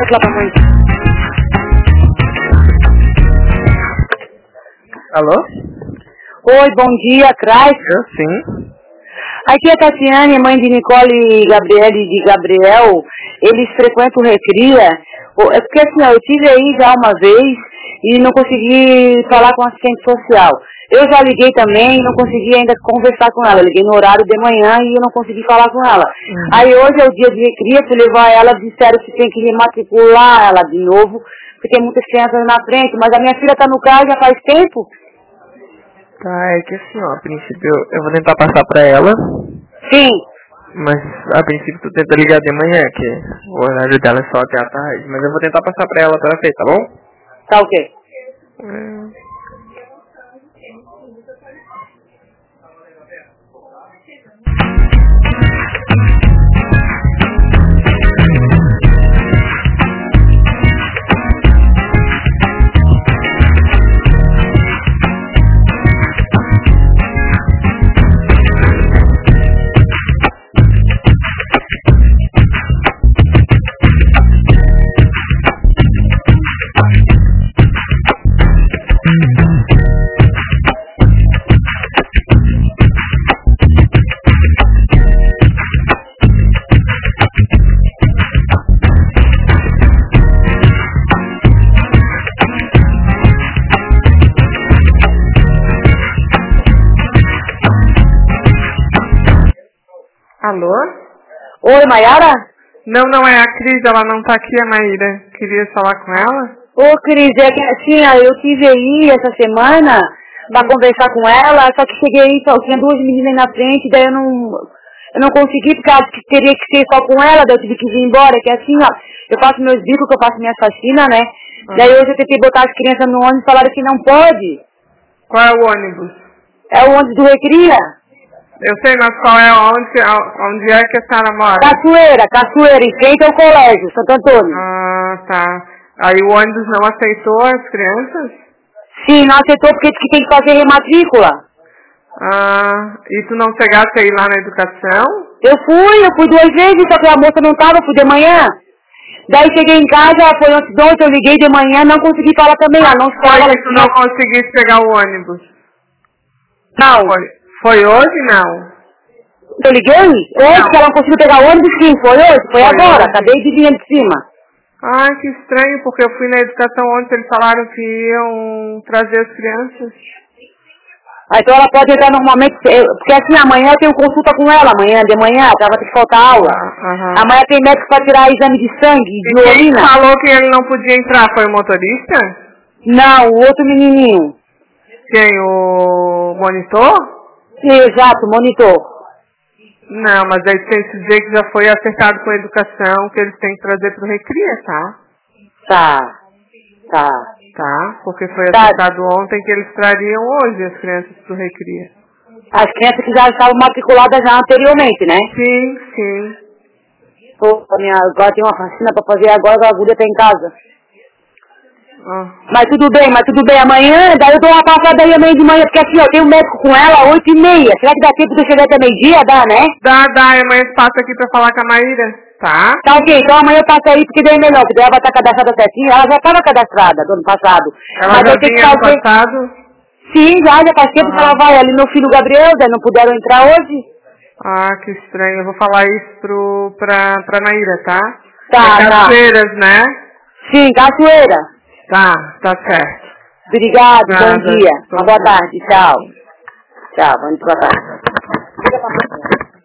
Deixa lá pra mãe. Alô? Oi, bom dia, Crais. Eu sim. Aqui é a Tatiane, mãe de Nicole e Gabriele de Gabriel. Eles frequentam o Recria. É porque assim, ó, eu tive aí já uma vez e não consegui falar com a assistente social. Eu já liguei também e não consegui ainda conversar com ela. Eu liguei no horário de manhã e eu não consegui falar com ela. Aí hoje é o dia de Recria, fui levar ela, disseram que tem que rematricular ela de novo, porque tem muitas crianças na frente, mas a minha filha está no carro já faz tempo. Tá, é que assim, ó, a princípio eu vou tentar passar pra ela. Sim. Mas a princípio tu tenta ligar de manhã, que o horário dela é só até a tarde. Mas eu vou tentar passar pra ela pra ver, tá bom? Tá ok. Alô? Oi, Mayara? Não é a Cris, ela não tá aqui, a Maíra. Queria falar com ela? Ô, Cris, é que assim, ó, eu tive aí essa semana pra conversar com ela, só que cheguei aí, só tinha duas meninas na frente, daí eu não consegui, porque ela teria que ser só com ela, daí eu tive que vir embora, que assim, ó, eu faço meus bicos, que eu faço minha faxina, né? Daí hoje eu tentei botar as crianças no ônibus e falaram que não pode. Qual é o ônibus? É o ônibus do Recria. Eu sei, mas qual é onde é que a senhora mora? Cachoeira, em frente ao colégio, Santo Antônio. Ah, tá. Aí o ônibus não aceitou as crianças? Sim, não aceitou porque disse que tem que fazer rematrícula. Ah, e tu não chegasse aí lá na educação? Eu fui 2 vezes, só que a moça não estava, fui de manhã. Daí cheguei em casa, foi antes de ontem, eu liguei de manhã, não consegui falar também. Ela não Foi que tu não conseguisse pegar o ônibus? Não. Foi hoje, não? Eu liguei? Hoje que ela não conseguiu pegar o ônibus, sim, foi hoje, foi agora, hoje? acabei de vir de cima. Ai, que estranho, porque eu fui na educação ontem, eles falaram que iam trazer as crianças. Ah, então ela pode entrar normalmente, porque assim, amanhã eu tenho consulta com ela, amanhã de manhã, que ela vai ter que faltar aula. Amanhã tem médico para tirar exame de sangue, de urina. Quem falou que ele não podia entrar foi o motorista? Não, o outro menininho. Quem, o monitor? Exato, monitor. Não, mas aí tem que dizer que já foi acertado com a educação, que eles têm que trazer pro Recria, tá? Tá, porque foi acertado ontem que eles trariam hoje as crianças pro Recria. As crianças que já estavam matriculadas já anteriormente, né? Sim. Pô, agora tem uma vacina pra fazer agora, a agulha tá em casa. Mas tudo bem, amanhã, daí eu dou uma passada aí amanhã de manhã, porque assim, eu tenho um médico com ela, 8h30. Será que dá tempo de eu chegar até meio-dia? Dá, né? Dá, amanhã eu passo aqui pra falar com a Maíra, tá? Tá ok, então amanhã eu passo aí, porque daí é melhor, porque ela vai estar cadastrada certinho, ela já estava cadastrada do ano passado. Ela mas já eu tenho que vinha fazer... no passado? Sim, já faz tempo que ela vai ali, meu filho Gabriel, daí não puderam entrar hoje. Ah, que estranho, eu vou falar isso pra Maíra, tá? Tá. Cachoeiras, né? Sim, Cachoeira. Tá certo. Obrigado, bom dia. Uma boa tarde, tchau. Tchau, boa tarde.